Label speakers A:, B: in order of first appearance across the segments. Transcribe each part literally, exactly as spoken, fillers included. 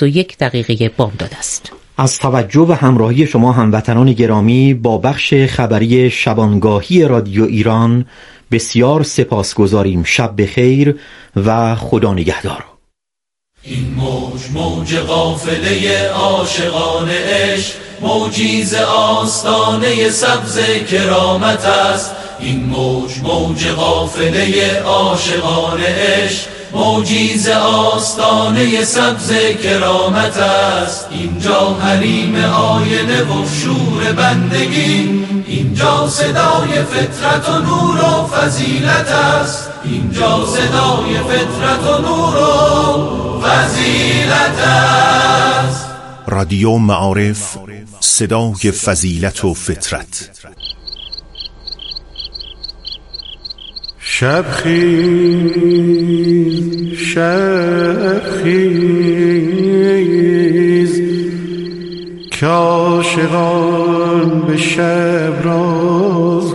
A: بیست و یک دقیقه بامداد است.
B: از توجه و همراهی شما هموطنان گرامی با بخش خبری شبانگاهی رادیو ایران بسیار سپاسگزاریم. شب بخیر و خدا نگهدار.
C: این موج موج قافله عاشقان عشق، موجی ز آستانه سبز کرامت است. این موج موج قافله عاشقان عشق، موجی ز آستانه سبز کرامت است. اینجا حریم آینه و شور بندگی، اینجا صدای فطرت و نور و فضیلت است. اینجا صدای فطرت و نور و فضیلت است.
D: رادیو معارف، صدای فضیلت و فطرت.
E: شب خیز شب خیز که عاشقان به شب راز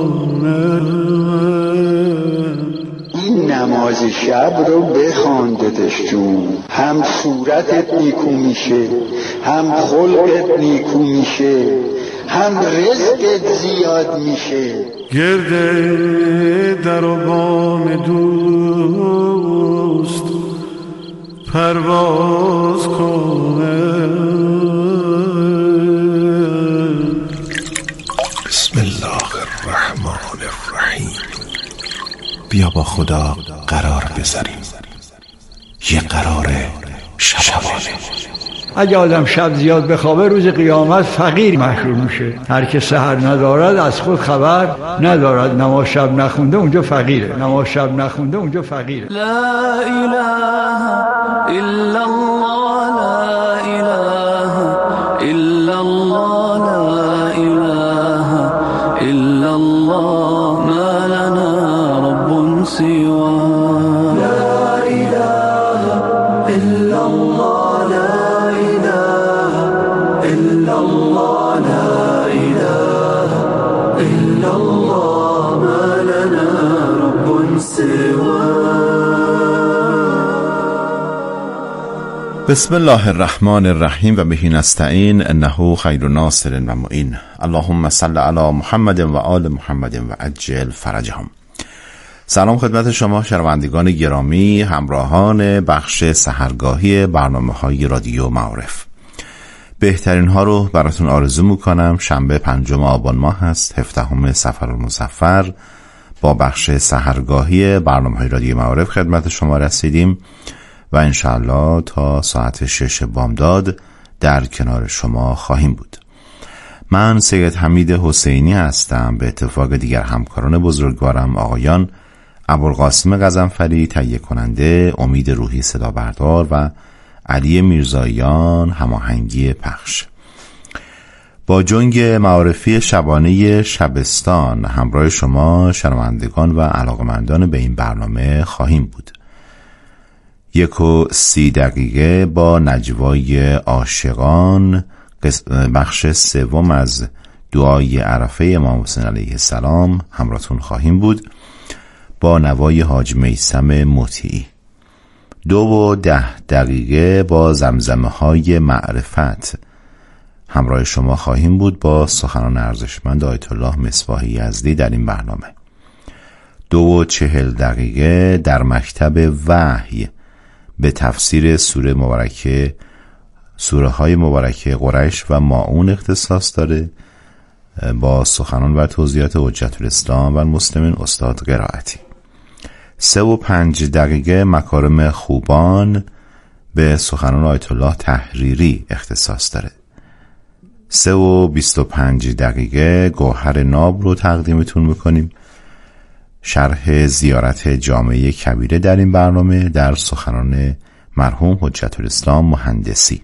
E: کنند.
F: این نماز شب رو بخوان دادش جون، هم صورتت نیکو میشه، هم خلقت نیکو میشه، هم رزقت زیاد میشه.
E: گرده در و بام دوست پرواز کنه.
D: بسم الله الرحمن الرحیم. بیا با خدا قرار بذاریم، یه قرار شبانه.
G: اگه آدم شب زیاد بخوابه روز قیامت فقیر محشور میشه. هر که سحر ندارد از خود خبر ندارد. نماز شب نخونده اونجا فقیره، نماز شب نخونده اونجا فقیره.
C: لا اله الا الله، لا اله الا الله، لا اله الا الله، ما لنا رب سواه. لا اله الا الله،
H: بسم الله الرحمن الرحیم و بهی نستعین انه خیر ناصر و معین. اللهم صل علی محمد و آل محمد و عجل فرجهم. سلام خدمت شما شنوندگان گرامی، همراهان بخش سحرگاهی برنامه‌های رادیو معارف. بهترین ها رو براتون آرزو میکنم. شنبه پنجم آبان ماه هست، هفدهم صفر المصفر. با بخش سحرگاهی برنامه‌های رادیو معارف خدمت شما رسیدیم و انشاءالله تا ساعت شش بامداد در کنار شما خواهیم بود. من سید حمید حسینی هستم. به اتفاق دیگر همکاران بزرگوارم آقایان ابوالقاسم غضنفری تهیه کننده، امید روحی صدا بردار و علی میرزاییان هماهنگی پخش. با جنگ معارفی شبانه شبستان همراه شما شنوندگان و علاقمندان به این برنامه خواهیم بود. یک و سی دقیقه با نجوای عاشقان، بخش سوم از دعای عرفه امام حسین علیه السلام همراهتون خواهیم بود با نوای حاج میثم مطیعی. دو و ده دقیقه با زمزمه های معرفت همراه شما خواهیم بود با سخنان ارزشمند آیت الله مصباح یزدی در این برنامه. دو و چهل دقیقه در مکتب وحی به تفسیر سوره مبارکه سوره های مبارکه قریش و ماعون اختصاص داره با سخنان و توضیحات حجت الاسلام و المسلمین استاد قرائتی. سه و پنج دقیقه مکارم خوبان به سخنان آیت الله تحریری اختصاص داره. سه و بیست و پنج دقیقه گوهر ناب رو تقدیمتون میکنیم. شرح زیارت جامعه کبیره در این برنامه در سخنان مرحوم حجت الاسلام مهندسی.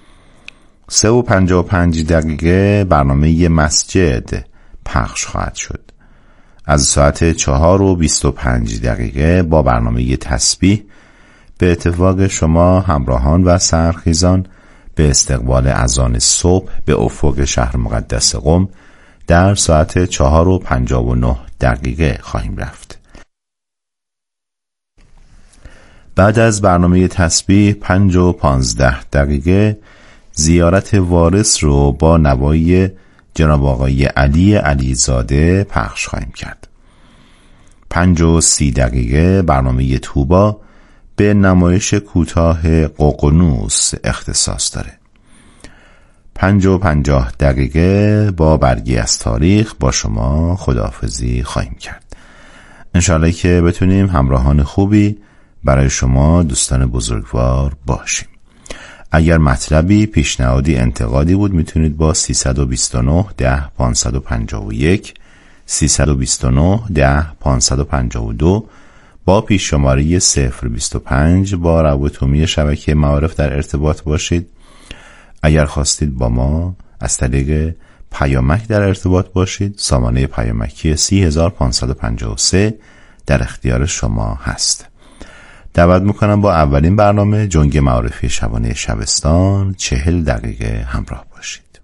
H: سه و پنجاه و پنج دقیقه برنامه مسجد پخش خواهد شد. از ساعت چهار و بیست و پنج دقیقه با برنامه تسبیح به اتفاق شما همراهان و سحرخیزان به استقبال اذان صبح به افق شهر مقدس قم در ساعت چهار و پنجاه و نه دقیقه خواهیم رفت. بعد از برنامه تسبیح پنج و پانزده دقیقه زیارت وارث رو با نوایی جناب آقای علی علیزاده پخش خواهیم کرد. پنج و سی دقیقه برنامه توبا به نمایش کوتاه ققنوس اختصاص داره. پنج و پنجاه دقیقه با برگی از تاریخ با شما خداحافظی خواهیم کرد. انشاءالله که بتونیم همراهان خوبی برای شما دوستان بزرگوار باشیم. اگر مطلبی، پیشنهادی، انتقادی بود میتونید با سیصد و بیست و نه ده پانصد و پنجاه و یک سیصد و بیست و نه ده پانصد و پنجاه و دو با پیش شماره صفر بیست و پنج با روابط عمومی شبکه معارف در ارتباط باشید. اگر خواستید با ما از طریق پیامک در ارتباط باشید، سامانه پیامکی سی هزار پانصد و پنجاه و سه در اختیار شما هست. دعوت میکنم با اولین برنامه جنگ معارفی شبانه شبستان چهل دقیقه همراه باشید.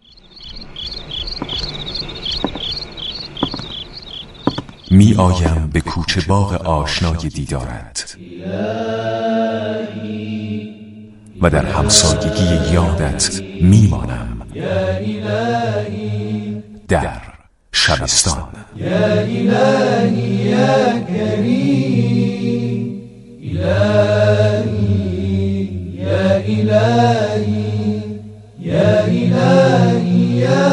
I: می آیم به کوچه باغ آشنای دیدارت و در همسایگی یادت می مانم در شبستان.
C: یا الهی یا کریم، الهی یا الهی یا الهی یا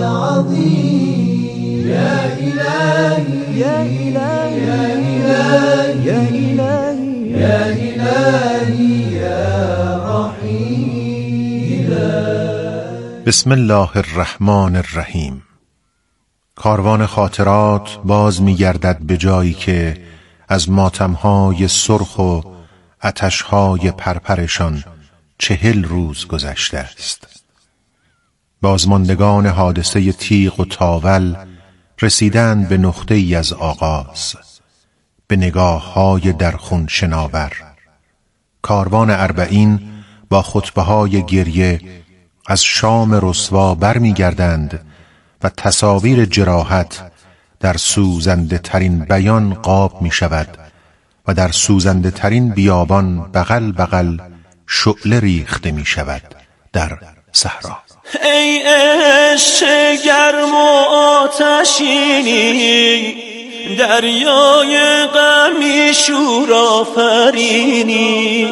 C: عظیم، یا الهی یا الهی یا الهی یا الهی یا رحیم.
D: بسم الله الرحمن الرحیم. کاروان خاطرات باز می گردد به جایی که از ماتمهای سرخ و آتشهای پرپرشان چهل روز گذشته است. بازماندگان حادثه تیغ و تاول رسیدند به نقطه ای از آغاز، به نگاه های در خون شناور. کاروان اربعین با خطبه های گریه از شام رسوا بر می گردند و تصاویر جراحت در سوزنده ترین بیان قاب می شود و در سوزنده ترین بیابان بغل بغل شعله ریخته می شود در صحرا.
J: ای عشق گرم و آتشینی، دریای غمی شور آفرینی،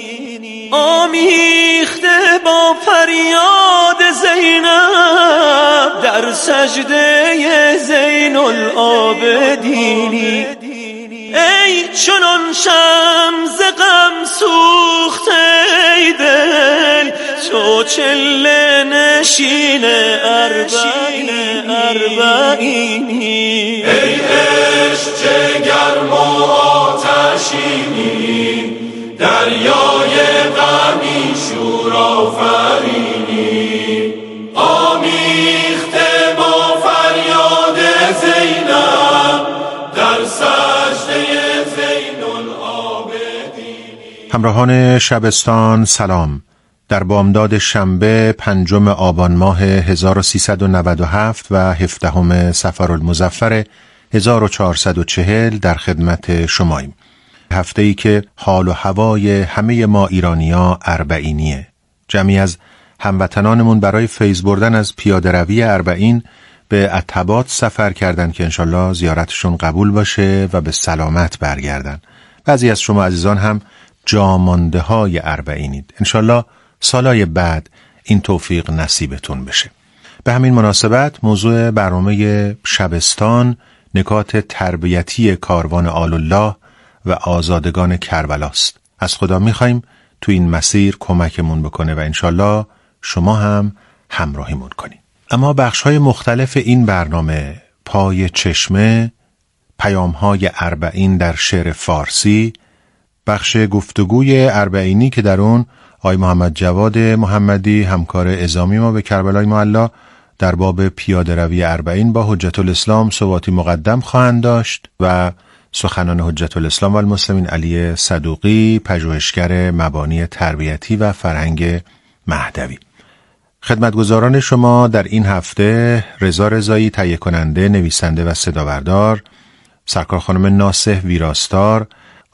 J: آمیخته با فریاد زینب در سجده زین العابدینی. ای چنان شمز غم سوخته ای دل، تو چله نشین اربعین اربعینی.
K: ای عشق چه گرم و آتشینی، دریای غمی شور آفرینی، آمیخته با فریاد زینب در سجده زین العابدین.
D: همراهان شبستان سلام. در بامداد شنبه پنجم آبان ماه هزار و سیصد و نود و هفت و هفدهم صفر المظفر هزار و چهارصد و چهل در خدمت شماییم. هفته‌ای که حال و هوای همه ما ایرانی‌ها اربعینیه. جمعی از هموطنانمون برای فیض بردن از پیاده روی اربعین به عتبات سفر کردن که انشالله زیارتشون قبول باشه و به سلامت برگردن. بعضی از شما عزیزان هم جامانده های اربعینید. انشالله سالای بعد این توفیق نصیبتون بشه. به همین مناسبت موضوع برنامه شبستان نکات تربیتی کاروان آل الله و آزادگان کربلاست. از خدا میخوایم تو این مسیر کمکمون بکنه و انشالله شما هم همراهیمون کنید. اما بخش‌های مختلف این برنامه، پای چشمه، پیام‌های اربعین در شعر فارسی، بخش گفتگوی اربعینی که در اون آقای محمد جواد محمدی همکار اعزامی ما به کربلای معلی در باب پیاده روی اربعین با حجت الاسلام سواتی مقدم خواهند داشت و سخنان حجت الاسلام و المسلمین علی صدوقی پژوهشگر مبانی تربیتی و فرهنگ مهدوی. خدمتگزاران شما در این هفته رضا رضایی تهیه کننده، نویسنده و صدابردار، سرکار خانم ناصح ویراستار،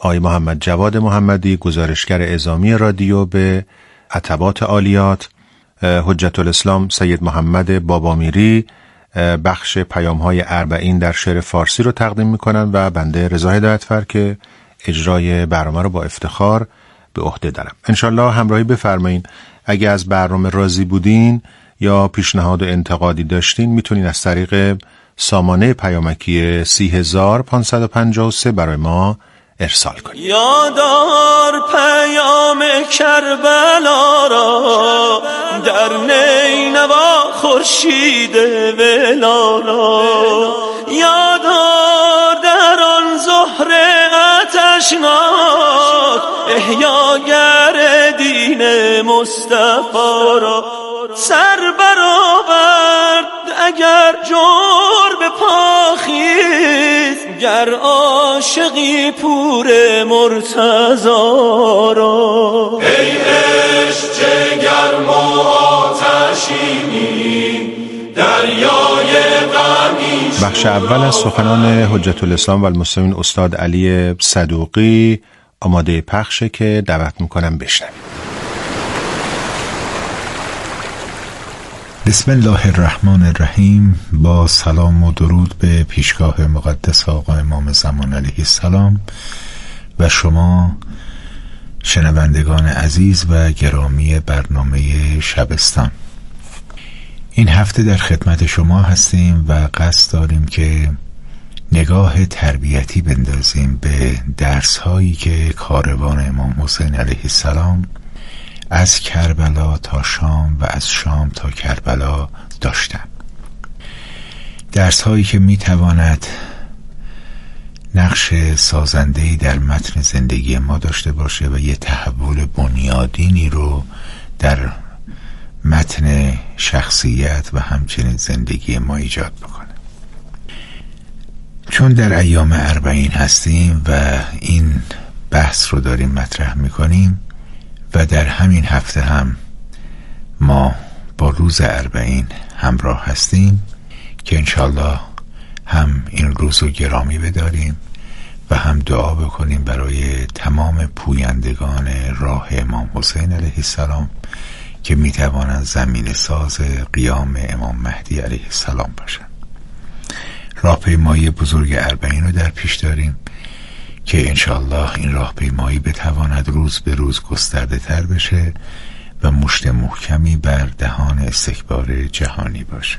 D: آقای محمد جواد محمدی گزارشگر اعزامی رادیو به عتبات عالیات، حجت الاسلام سید محمد بابامیری بخش پیام‌های اربعین در شعر فارسی رو تقدیم می‌کنن و بنده رضا هدایتفر که اجرای برنامه رو با افتخار به عهده دارم. انشالله همراهی بفرمایید. اگه از برنامه راضی بودین یا پیشنهاد و انتقادی داشتین میتونین از طریق سامانه پیامکی سی هزار پانصد و پنجاه و سه برای ما ارسال کنید.
J: یادار پیام کربلا را در نینوا خورشید ولا را، یادار در آن زهره آتشناک احیاگر دین مصطفی را. سر برآورد اگر جور به پا خیز، گر عاشقی پور مرتضی را.
K: ای عشق چه گرم و آتشینی دریای غمی.
D: بخش اول از سخنان حجت الاسلام و المسلمین استاد علی صدوقی آماده پخشه که دعوت میکنم بشنویم.
L: بسم الله الرحمن الرحیم. با سلام و درود به پیشگاه مقدس آقا امام زمان علیه السلام و شما شنوندگان عزیز و گرامی برنامه شبستان. این هفته در خدمت شما هستیم و قصد داریم که نگاه تربیتی بندازیم به درس هایی که کاروان امام حسین علیه السلام از کربلا تا شام و از شام تا کربلا داشتن. درس هایی که می تواند نقش سازنده‌ای در متن زندگی ما داشته باشه و یه تحول بنیادینی رو در متن شخصیت و همچنین زندگی ما ایجاد بکنه. چون در ایام اربعین هستیم و این بحث رو داریم مطرح میکنیم و در همین هفته هم ما با روز اربعین همراه هستیم که انشالله هم این روز رو گرامی بداریم و هم دعا بکنیم برای تمام پویندگان راه امام حسین علیه السلام که میتوانند زمین ساز قیام امام مهدی علیه السلام باشند. راهپیمایی بزرگ اربعین رو در پیش داریم که انشالله این راهپیمایی بتواند روز به روز گسترده تر بشه و مشت محکمی بر دهان استکبار جهانی باشه.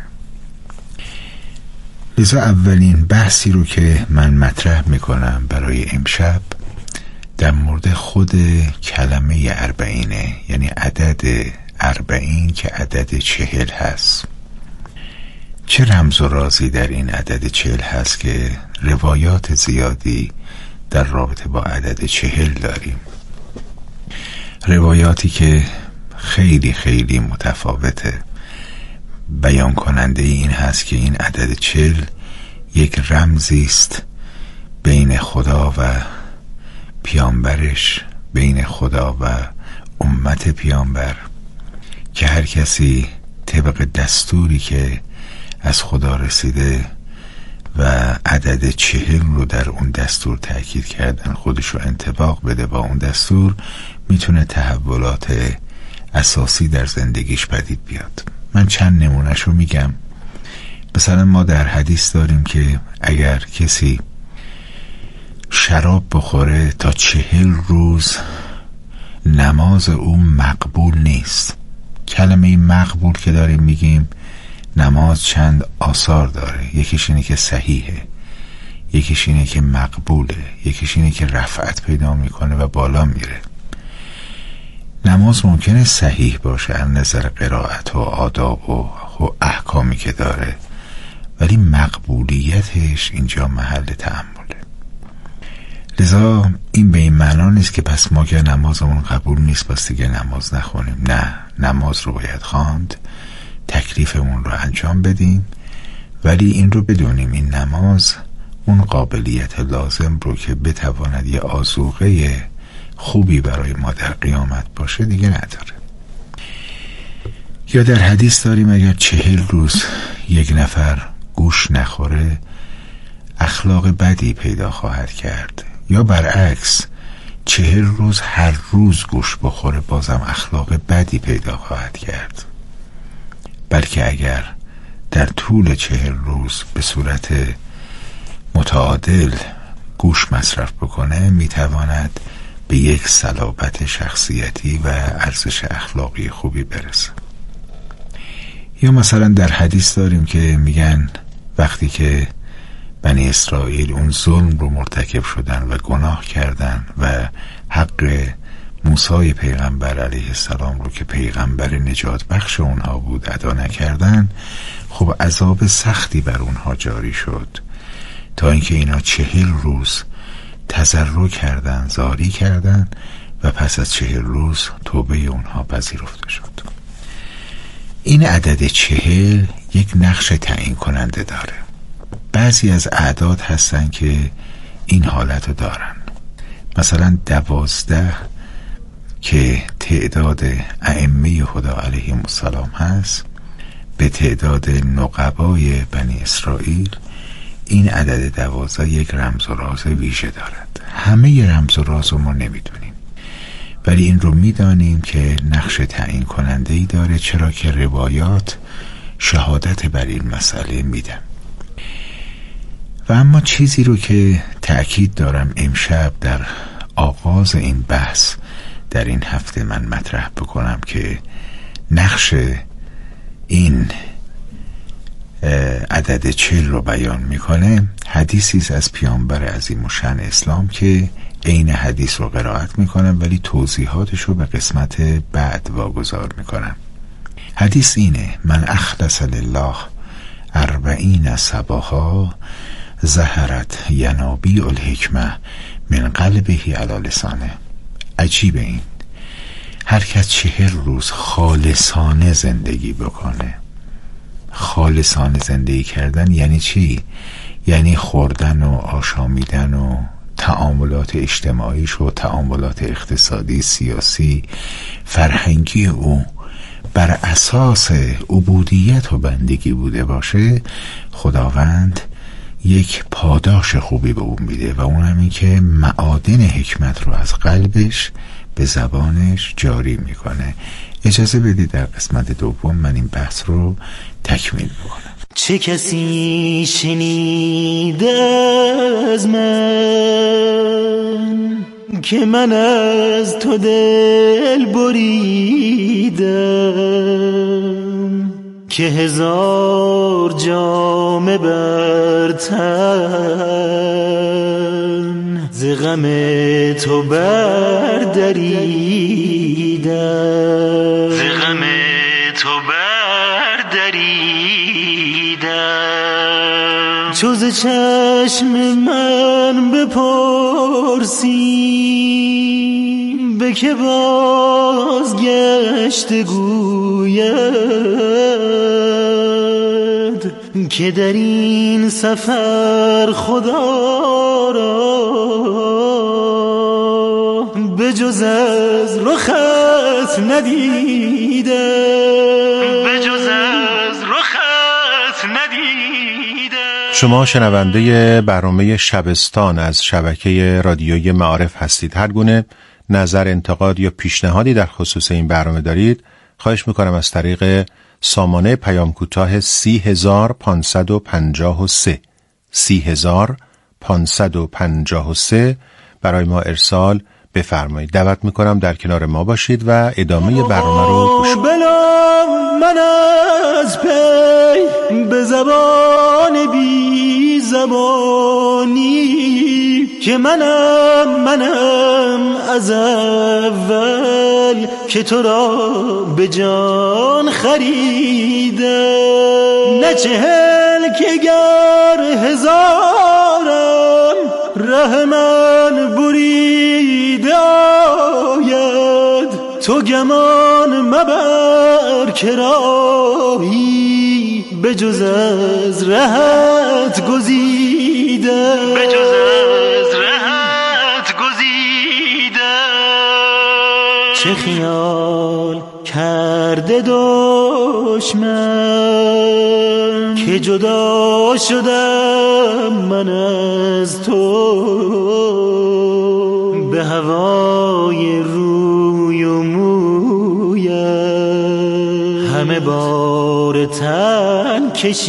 L: لذا اولین بحثی رو که من مطرح میکنم برای امشب در مورد خود کلمه اربعینه، یعنی عدد اربعین که عدد چهل هست. چه رمز و رازی در این عدد چهل هست که روایات زیادی در رابطه با عدد چهل داریم، روایاتی که خیلی خیلی متفاوته. بیان کننده این هست که این عدد چهل یک رمزی است بین خدا و پیامبرش، بین خدا و امت پیامبر، که هر کسی طبق دستوری که از خدا رسیده و عدد چهل رو در اون دستور تأکید کردن خودش رو انطباق بده با اون دستور، میتونه تحولات اساسی در زندگیش پدید بیاد. من چند نمونهش رو میگم. مثلا ما در حدیث داریم که اگر کسی شراب بخوره تا چهل روز نماز او مقبول نیست. کلمه مقبول که داریم میگیم، نماز چند آثار داره. یکیش اینه که صحیحه، یکیش اینه که مقبوله، یکیش اینه که رفعت پیدا میکنه و بالا میره. نماز ممکنه صحیح باشه از نظر قرائت و آداب و احکامی که داره، ولی مقبولیتش اینجا محل تأمله. لذا این به این معنا نیست که پس ما که نمازمون قبول نیست پس دیگه نماز نخونیم. نه، نماز رو باید خواند، تکلیفمون رو انجام بدیم، ولی این رو بدونیم این نماز اون قابلیت لازم رو که بتواند یه آذوقه خوبی برای ما در قیامت باشه دیگه نداره. یا در حدیث داریم اگر چهل روز یک نفر گوش نخوره اخلاق بدی پیدا خواهد کرد، یا برعکس چهل روز هر روز گوش بخوره بازم اخلاق بدی پیدا خواهد کرد، بلکه اگر در طول چهل روز به صورت متعادل گوش مصرف بکنه میتواند به یک صلابت شخصیتی و ارزش اخلاقی خوبی برسه. یا مثلا در حدیث داریم که میگن وقتی که بنی اسرائیل اون ظلم رو مرتکب شدن و گناه کردن و حق موسی پیغمبر علیه السلام رو که پیغمبر نجات بخش اونها بود ادا نکردن، خب عذاب سختی بر اونها جاری شد تا اینکه اینا چهل روز تضرع کردن، زاری کردن و پس از چهل روز توبه اونها پذیرفته شد. این عدد چهل یک نقش تعیین کننده داره. بعضی از اعداد هستن که این حالت رو دارن، مثلا دوازده که تعداد ائمه هدی علیهم السلام هست به تعداد نقبای بنی اسرائیل، این عدد دوازده یک رمز و راز ویژه دارد. همه رمز و راز رو ما نمیدونیم، ولی این رو میدانیم که نقش تعیین کننده ای داره، چرا که روایات شهادت بر این مسئله میدن. و اما چیزی رو که تأکید دارم امشب در آغاز این بحث در این هفته من مطرح بکنم که نقش این عدد چهل رو بیان میکنه، حدیثی از پیامبر عظیم الشأن اسلام که عین حدیث رو قرائت میکنم ولی توضیحاتش رو به قسمت بعد واگذار میکنم. حدیث اینه: من اخلص لله اربعین صباحا ظهرت ینابیع الحکمه من قلبه علی لسانه. عجیب این، هر کس چهل روز خالصانه زندگی بکنه. خالصانه زندگی کردن یعنی چی؟ یعنی خوردن و آشامیدن و تعاملات اجتماعیش و تعاملات اقتصادی، سیاسی، فرهنگی او بر اساس عبودیت و بندگی بوده باشه، خداوند یک پاداش خوبی به اون میده و اون همین که معادن حکمت رو از قلبش به زبانش جاری میکنه. اجازه بدید در قسمت دوم من این بحث رو تکمیل بکنم.
J: چه کسی شنیده از من که من از تو دل بریدم، که هزار جامه بر تن ز غم تو بردریدم، ز غم تو بردریدم. چو ز چشم من بپرسی به که بازگشت گوید که در این سفر خدا را به جز از رخت ندیدم، به جز از رخت ندیدم.
D: شما شنونده برنامه شبستان از شبکه رادیویی معارف هستید. هر گونه نظر، انتقاد یا پیشنهادی در خصوص این برنامه دارید، خواهش میکنم از طریق سامانه پیام کوتاه سی هزار پانصد و پنجاه و سه سی هزار پانصد و پنجاه و سه برای ما ارسال بفرمایید. دعوت میکنم در کنار ما باشید و ادامه برنامه رو گوش کنید.
J: من از پی به زبان بی زبانی که منم منم از اول که تو را به جان خریدم، نه چهل که گر هزارم ره من بریده آید، تو گمان مبر که راهی به جز از رهت گزیدم، به جز از رهت گزیدم. چه خیال کرده دشمن که جدا شدم من از تو، به به هوای روی و مویت همه بار تن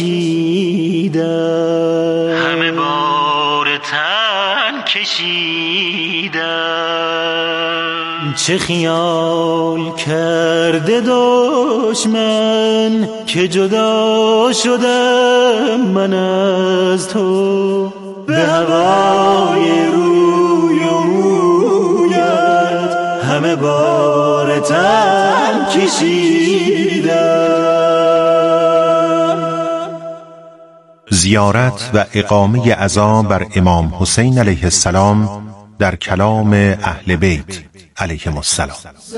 J: کشیدم همه بار تن کشیدم چه خیال کرده دشمن که جدا شدم من از تو به هوای روی و مویت همه بار تن کشیدم.
D: زیارت و اقامه عزا بر امام حسین علیه السلام در کلام اهل بیت علیهم السلام.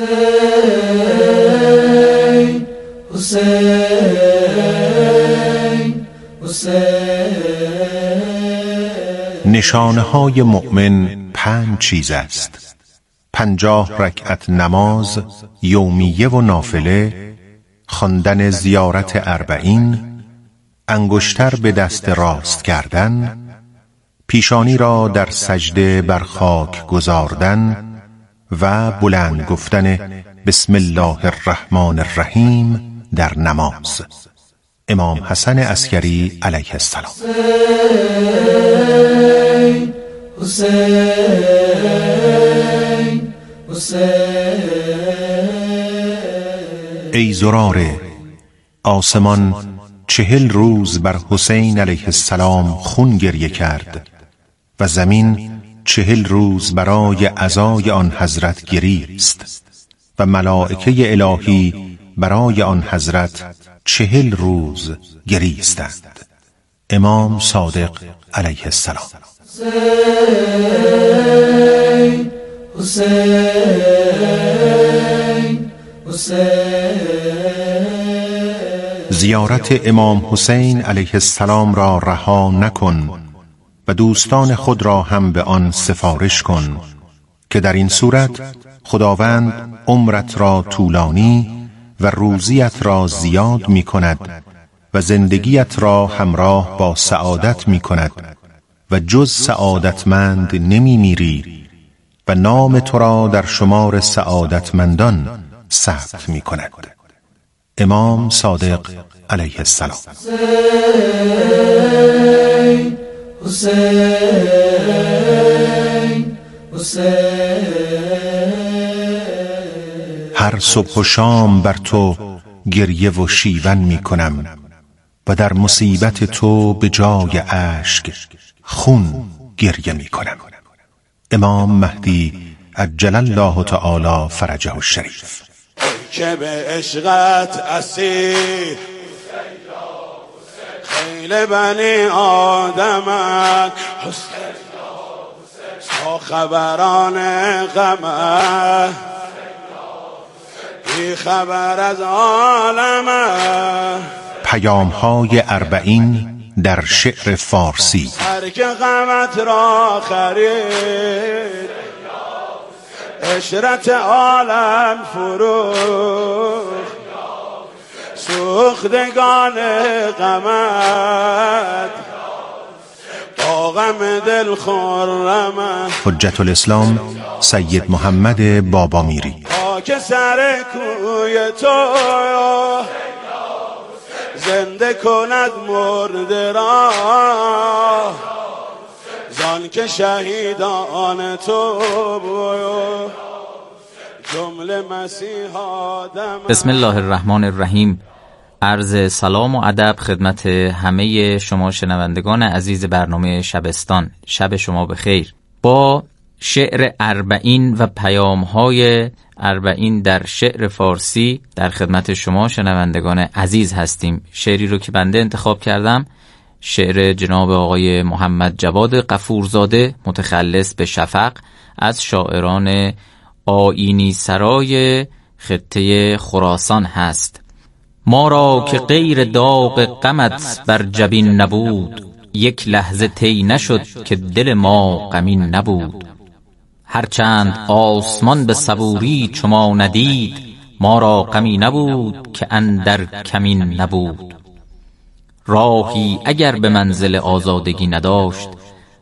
C: حسین حسین حسین.
D: نشانه های مؤمن پنج چیز است: پنجاه رکعت نماز یومیه و نافله، خواندن زیارت اربعین، انگشتر به دست راست کردن، پیشانی را در سجده بر خاک گذاردن و بلند گفتن بسم الله الرحمن الرحیم در نماز. امام حسن عسکری علیه السلام.
C: حسین حسین.
D: ای زراره، آسمان چهل روز بر حسین علیه السلام خون گریه کرد و زمین چهل روز برای عزای آن حضرت گریست و ملائکه الهی برای آن حضرت چهل روز گریستند. امام صادق علیه السلام.
C: حسین حسین حسین.
D: زیارت امام حسین علیه السلام را رها نکن و دوستان خود را هم به آن سفارش کن که در این صورت خداوند عمرت را طولانی و روزیت را زیاد می کند و زندگیت را همراه با سعادت می کند و جز سعادتمند نمی میری و نام تو را در شمار سعادتمندان ثبت می کند. امام صادق علیه السلام.
C: حسین حسین.
D: هر صبح و شام بر تو گریه و شیون می کنم و در مصیبت تو به جای اشک خون گریه می کنم. امام مهدی عجل الله تعالی فرجه الشریف.
E: که به عشقت اسیر خیل بنی آدمت حسین تا خبران غمت بی خبر از عالمت.
D: پیام های اربعین در شعر فارسی.
E: هر که غمت را خرید عشرت عالم فروخت سوختگان غمت با غم دل خرمت.
D: حجت الاسلام سید محمد بابامیری.
E: خاک سر کوی تو زنده کند مرده را زان که شهیدان تو جمله مسیحا دم.
M: بسم الله الرحمن الرحیم. عرض سلام و ادب خدمت همه شما شنوندگان عزیز برنامه شبستان. شب شما بخیر. با شعر اربعین و پیام‌های اربعین در شعر فارسی در خدمت شما شنوندگان عزیز هستیم. شعری رو که بنده انتخاب کردم، شعر جناب آقای محمد جواد غفورزاده متخلص به شفق از شاعران آیینی سرای خطه خراسان هست. ما را که غیر داغ غمت بر جبین نبود، یک لحظه طی نشد که دل ما غمین نبود. هرچند آسمان به صبوری چو ما ندید، ما را غمی نبود که اندر کمین نبود. راهی اگر به منزل آزادگی نداشت،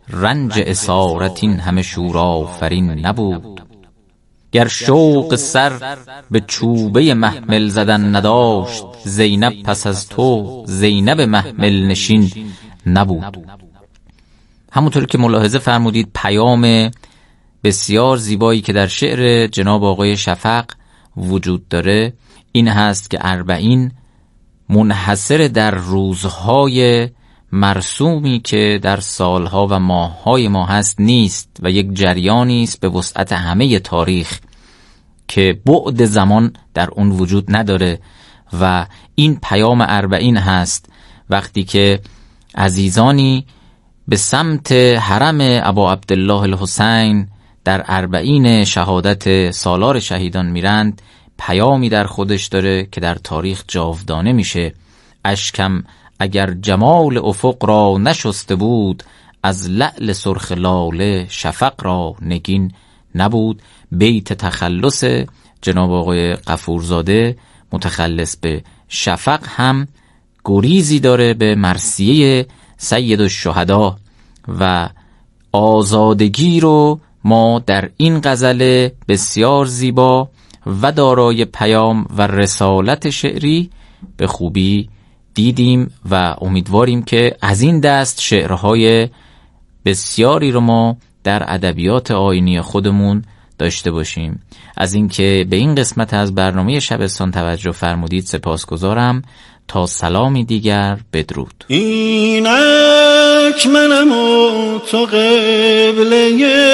M: رنج اسارت این همه شورآفرین نبود. گر شوق سر به چوبه محمل زدن نداشت، زینب پس از تو زینب محمل نشین نبود. همونطور که ملاحظه فرمودید پیام بسیار زیبایی که در شعر جناب آقای شفق وجود داره این هست که اربعین منحصر در روزهای مرسومی که در سالها و ماههای ما هست نیست و یک جریانی است به وسعت همه تاریخ که بعد زمان در اون وجود نداره و این پیام اربعین هست. وقتی که عزیزانی به سمت حرم ابا عبدالله الحسین در اربعین شهادت سالار شهیدان میرند، پیامی در خودش داره که در تاریخ جاودانه میشه. اشکم اگر جمال افق را نشسته بود، از لعل سرخ لاله شفق را نگین نبود. بیت تخلص جناب آقای غفورزاده متخلص به شفق هم گریزی داره به مرثیه سید الشهدا و آزادگی رو ما در این غزل بسیار زیبا و دارای پیام و رسالت شعری به خوبی دیدیم و امیدواریم که از این دست شعرهای بسیاری رو ما در ادبیات آیینی خودمون داشته باشیم. از اینکه به این قسمت از برنامه شبستان توجه فرمودید سپاسگزارم. تا سلامی دیگر بدرود.
J: اینک منم و تو قبله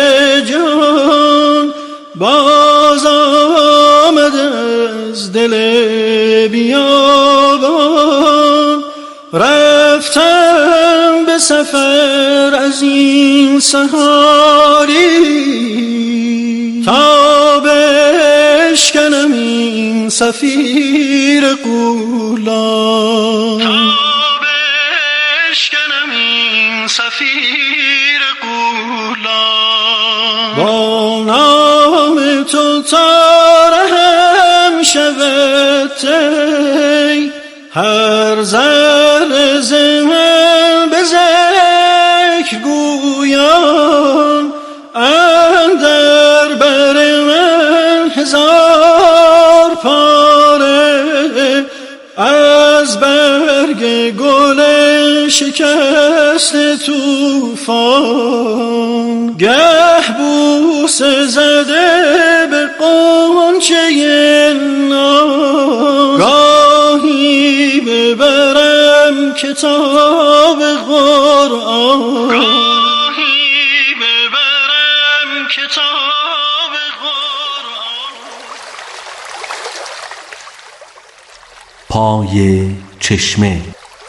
J: جان، باز آمد از دل بیابان. رفتم به سفر از این سهاری، تا بشکنم این صفیر غولان. تا بشکنم این صفیر غولان. با نام تو تا رهم شود تی، هر ذره زمن به ذکر گویان. اندر بر من هزار پاره، از برگ گل شکست توفان. گه بوس زده به قنچه نان، گاهی ببرم کتاب قرآن. گاهی ببرم کتاب قرآن.
I: پای چشمه.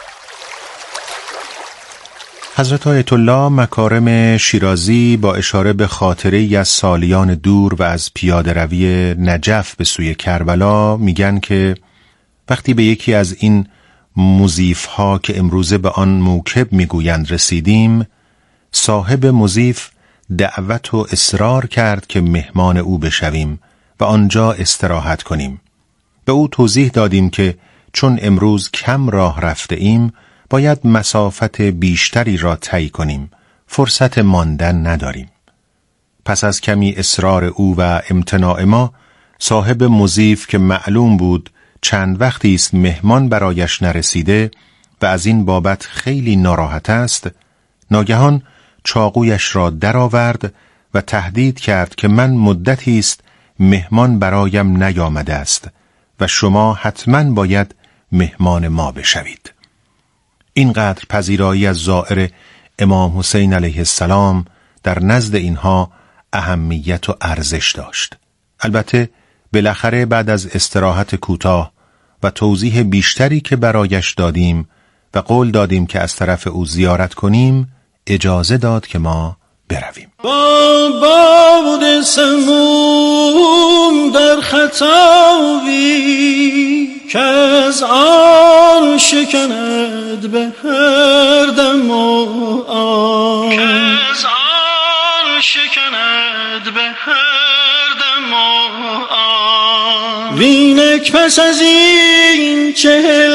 D: حضرت آیت الله مکارم شیرازی با اشاره به خاطره‌ای از سالیان دور و از پیاده روی نجف به سوی کربلا میگن که وقتی به یکی از این مضیف ها که امروزه به آن موکب میگویند رسیدیم، صاحب مضیف دعوت و اصرار کرد که مهمان او بشویم و آنجا استراحت کنیم. به او توضیح دادیم که چون امروز کم راه رفته ایم باید مسافت بیشتری را طی کنیم، فرصت ماندن نداریم. پس از کمی اصرار او و امتناع ما، صاحب مضیف که معلوم بود چند وقتی است مهمان برایش نرسیده و از این بابت خیلی ناراحت است، ناگهان چاقویش را درآورد و تهدید کرد که من مدتی است مهمان برایم نیامده است و شما حتما باید مهمان ما بشوید. اینقدر پذیرایی از زائر امام حسین علیه السلام در نزد اینها اهمیت و ارزش داشت. البته بالاخره بعد از استراحت کوتاه و توضیح بیشتری که برایش دادیم و قول دادیم که از طرف او زیارت کنیم، اجازه داد که ما برویم.
J: با باد سموم در خطابی، که از آن شکند به هر دم و آن. که از آن شکند به هر دم و آن. وینک پس از این چهل